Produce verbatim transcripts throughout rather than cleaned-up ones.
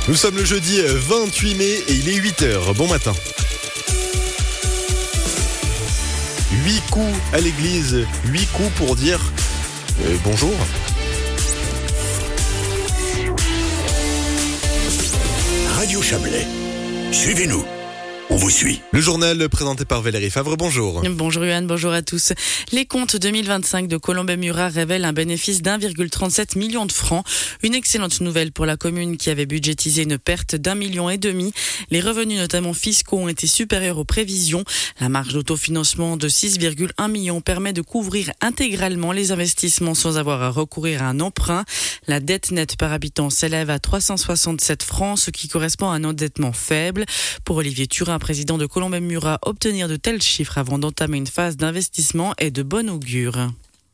Nous sommes le jeudi vingt-huit mai et il est huit heures. Bon matin. Huit coups à l'église, huit coups pour dire euh, bonjour. Radio Chablais, suivez-nous. On vous suit. Le journal présenté par Valérie Favre, bonjour. Bonjour Yoann, bonjour à tous. Les comptes deux mille vingt-cinq de Colombey-Murat révèlent un bénéfice d'un virgule trente-sept million de francs. Une excellente nouvelle pour la commune qui avait budgétisé une perte d'un million et demi. Les revenus notamment fiscaux ont été supérieurs aux prévisions. La marge d'autofinancement de six virgule un million permet de couvrir intégralement les investissements sans avoir à recourir à un emprunt. La dette nette par habitant s'élève à trois cent soixante-sept francs, ce qui correspond à un endettement faible. Pour Olivier Turin, président de Colombey-Murat, obtenir de tels chiffres avant d'entamer une phase d'investissement est de bon augure.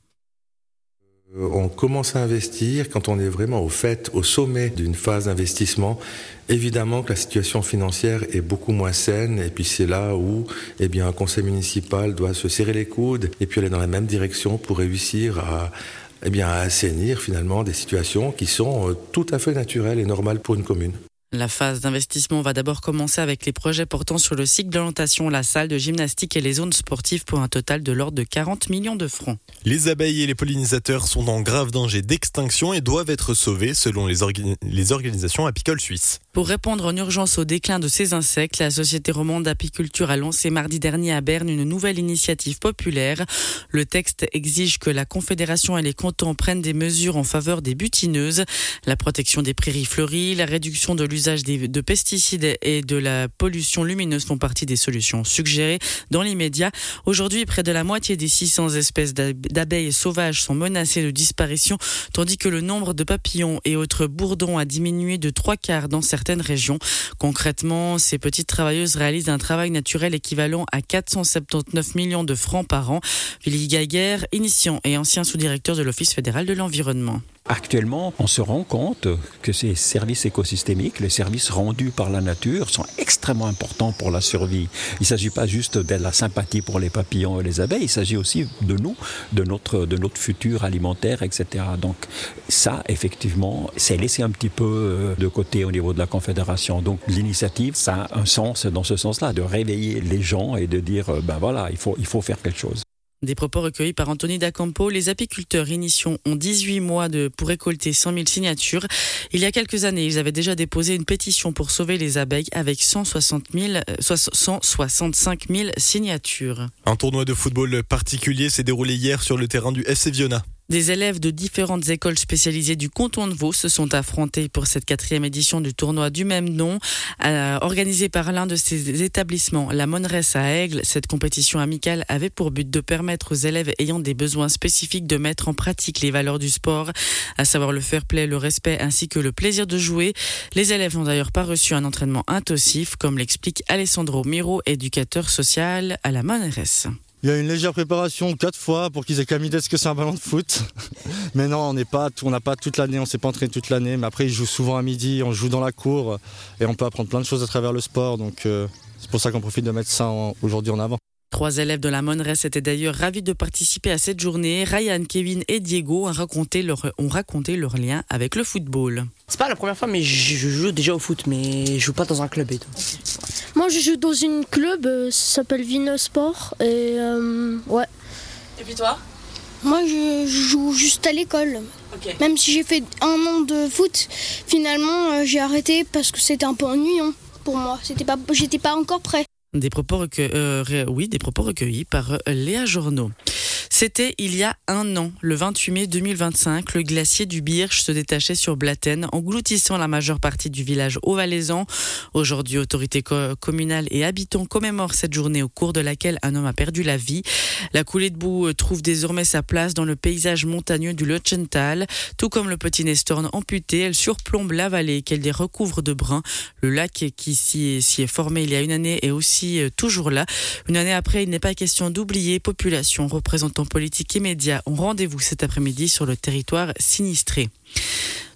On commence à investir quand on est vraiment au fait, au sommet d'une phase d'investissement. Évidemment que la situation financière est beaucoup moins saine et puis c'est là où eh bien, un conseil municipal doit se serrer les coudes et puis aller dans la même direction pour réussir à, eh bien, à assainir finalement des situations qui sont tout à fait naturelles et normales pour une commune. La phase d'investissement va d'abord commencer avec les projets portant sur le cycle d'orientation, la salle de gymnastique et les zones sportives pour un total de l'ordre de quarante millions de francs. Les abeilles et les pollinisateurs sont en grave danger d'extinction et doivent être sauvés selon les, orga- les organisations apicoles suisses. Pour répondre en urgence au déclin de ces insectes, la Société romande d'apiculture a lancé mardi dernier à Berne une nouvelle initiative populaire. Le texte exige que la Confédération et les cantons prennent des mesures en faveur des butineuses. La protection des prairies fleuries, la réduction de l'usage de pesticides et de la pollution lumineuse font partie des solutions suggérées dans l'immédiat. Aujourd'hui, près de la moitié des six cents espèces d'abeilles sauvages sont menacées de disparition, tandis que le nombre de papillons et autres bourdons a diminué de trois quarts dans certaines régions. Concrètement, ces petites travailleuses réalisent un travail naturel équivalent à quatre cent soixante-dix-neuf millions de francs par an. Willy Gaguerre, initiant et ancien sous-directeur de l'Office fédéral de l'environnement. Actuellement, on se rend compte que ces services écosystémiques, les services rendus par la nature, sont extrêmement importants pour la survie. Il ne s'agit pas juste de la sympathie pour les papillons et les abeilles, il s'agit aussi de nous, de notre, de notre futur alimentaire, et cetera. Donc ça, effectivement, c'est laissé un petit peu de côté au niveau de la Confédération. Donc l'initiative, ça a un sens dans ce sens-là, de réveiller les gens et de dire, ben voilà, il faut, il faut faire quelque chose. Des propos recueillis par Anthony D'Acampo. Les apiculteurs initiaux ont dix-huit mois de, pour récolter cent mille signatures. Il y a quelques années, ils avaient déjà déposé une pétition pour sauver les abeilles avec cent soixante mille, cent soixante-cinq mille signatures. Un tournoi de football particulier s'est déroulé hier sur le terrain du F C Viona. Des élèves de différentes écoles spécialisées du canton de Vaud se sont affrontés pour cette quatrième édition du tournoi du même nom, euh, organisé par l'un de ces établissements, la Monneresse à Aigle. Cette compétition amicale avait pour but de permettre aux élèves ayant des besoins spécifiques de mettre en pratique les valeurs du sport, à savoir le fair play, le respect ainsi que le plaisir de jouer. Les élèves n'ont d'ailleurs pas reçu un entraînement intensif, comme l'explique Alessandro Miro, éducateur social à la Monneresse. Il y a une légère préparation quatre fois pour qu'ils aient qu'à m'idée ce que c'est un ballon de foot. Mais non, on n'est pas, on n'a pas toute l'année, on ne s'est pas entraîné toute l'année. Mais après, ils jouent souvent à midi, on joue dans la cour et on peut apprendre plein de choses à travers le sport. Donc euh, c'est pour ça qu'on profite de mettre ça en, aujourd'hui en avant. Trois élèves de la Monneresse étaient d'ailleurs ravis de participer à cette journée. Ryan, Kevin et Diego ont raconté leur, ont raconté leur lien avec le football. C'est pas la première fois, mais je joue déjà au foot, mais je joue pas dans un club et tout. Moi, je joue dans une club, euh, ça s'appelle Vinosport, et euh, ouais. Et puis toi ? Moi, je joue juste à l'école. Okay. Même si j'ai fait un an de foot, finalement, euh, j'ai arrêté parce que c'était un peu ennuyant pour moi. C'était pas, j'étais pas encore prêt. Des propos, recueillis, euh, oui, des propos recueillis par euh, Léa Journeau. C'était il y a un an, le vingt-huit mai deux mille vingt-cinq, le glacier du Birch se détachait sur Blatten, engloutissant la majeure partie du village haut-valaisan. Aujourd'hui, autorités co- communales et habitants commémorent cette journée au cours de laquelle un homme a perdu la vie. La coulée de boue trouve désormais sa place dans le paysage montagneux du Lötschental. Tout comme le petit Nestorn amputé, elle surplombe la vallée qu'elle les recouvre de brun. Le lac qui s'y est, s'y est formé il y a une année est aussi euh, toujours là. Une année après, il n'est pas question d'oublier. Population, représentants politiques et médias ont rendez-vous cet après-midi sur le territoire sinistré.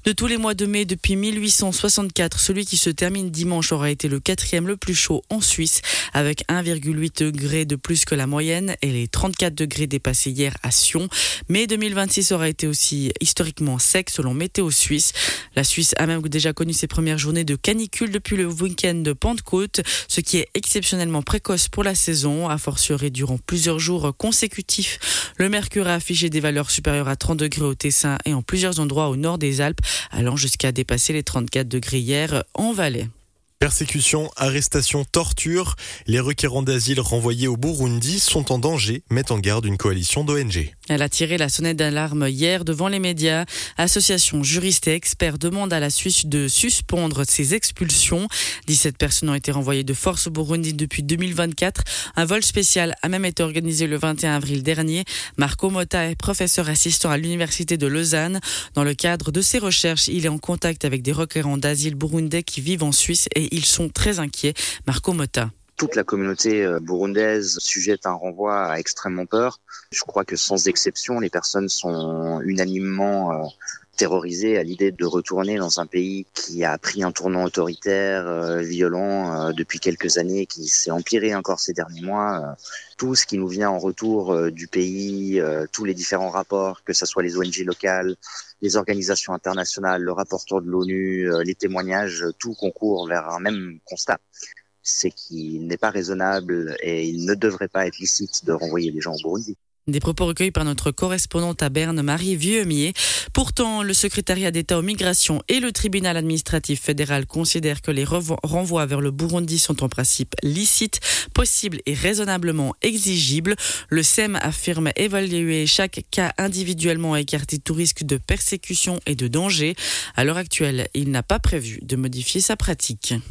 De tous les mois de mai depuis mille huit cent soixante-quatre, celui qui se termine dimanche aura été le quatrième le plus chaud en Suisse, avec un virgule huit degrés de plus que la moyenne et les trente-quatre degrés dépassés hier à Sion. Mai deux mille vingt-six aura été aussi historiquement sec selon Météo Suisse. La Suisse a même déjà connu ses premières journées de canicule depuis le week-end de Pentecôte, ce qui est exceptionnellement précoce pour la saison, a fortiori durant plusieurs jours consécutifs. Le mercure a affiché des valeurs supérieures à trente degrés au Tessin et en plusieurs endroits au nord des Alpes, allant jusqu'à dépasser les trente-quatre degrés hier en Valais. Persécution, arrestation, torture. Les requérants d'asile renvoyés au Burundi sont en danger, met en garde une coalition d'O N G. Elle a tiré la sonnette d'alarme hier devant les médias. Associations, juristes et experts demandent à la Suisse de suspendre ces expulsions. dix-sept personnes ont été renvoyées de force au Burundi depuis deux mille vingt-quatre. Un vol spécial a même été organisé le vingt et un avril dernier. Marco Motta est professeur assistant à l'université de Lausanne. Dans le cadre de ses recherches, il est en contact avec des requérants d'asile burundais qui vivent en Suisse et ils sont très inquiets. Marco Motta. Toute la communauté burundaise sujette à un renvoi a extrêmement peur. Je crois que sans exception, les personnes sont unanimement euh, terrorisées à l'idée de retourner dans un pays qui a pris un tournant autoritaire, euh, violent euh, depuis quelques années, qui s'est empiré encore ces derniers mois. Euh, tout ce qui nous vient en retour euh, du pays, euh, tous les différents rapports, que ce soit les O N G locales, les organisations internationales, le rapporteur de l'ONU, euh, les témoignages, tout concourt vers un même constat. C'est qu'il n'est pas raisonnable et il ne devrait pas être licite de renvoyer les gens au Burundi. Des propos recueillis par notre correspondante à Berne, Marie Vieumier. Pourtant, le secrétariat d'État aux migrations et le tribunal administratif fédéral considèrent que les renvois vers le Burundi sont en principe licites, possibles et raisonnablement exigibles. Le S E M affirme évaluer chaque cas individuellement et écarter tout risque de persécution et de danger. À l'heure actuelle, il n'a pas prévu de modifier sa pratique.